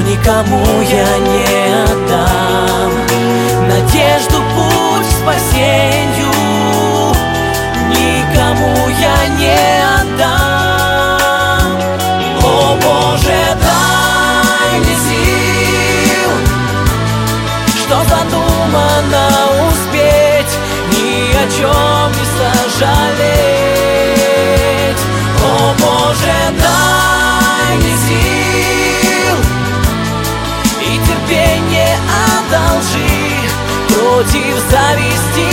никому я не отдам надежду, путь к спасению. Никому я не отдам. О Боже, дай мне сил, что задумано успеть, ни о чем не сожалеть. О Боже, дай мне сил и терпение одолжи против зависти